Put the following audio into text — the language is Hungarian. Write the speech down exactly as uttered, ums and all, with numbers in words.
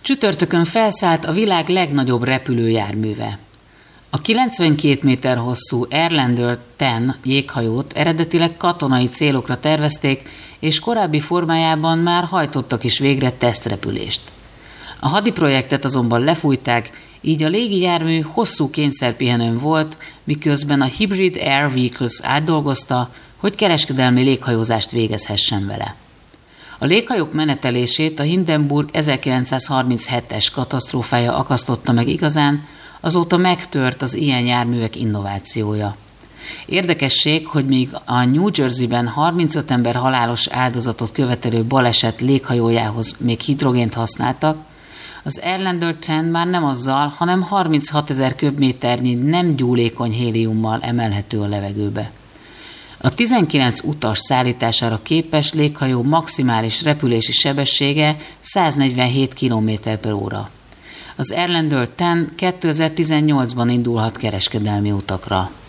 Csütörtökön felszállt a világ legnagyobb repülőjárműve. A kilencvenkét méter hosszú Airlander tíz jéghajót eredetileg katonai célokra tervezték, és korábbi formájában már hajtottak is végre tesztrepülést. A hadiprojektet azonban lefújták, így a légijármű hosszú kényszerpihenőn volt, miközben a Hybrid Air Vehicles átdolgozta, hogy kereskedelmi léghajózást végezhessen vele. A léghajók menetelését a Hindenburg ezerkilencszázharminchetes katasztrófája akasztotta meg igazán, azóta megtört az ilyen járművek innovációja. Érdekesség, hogy míg a New Jerseyben harmincöt ember halálos áldozatot követelő baleset léghajójához még hidrogént használtak, az Airlander tíz már nem azzal, hanem harminchatezer köbméternyi nem gyúlékony héliummal emelhető a levegőbe. A tizenkilenc utas szállítására képes léghajó maximális repülési sebessége száznegyvenhét kilométer per óra. Az Airlander tíz kétezer-tizennyolcban indulhat kereskedelmi utakra.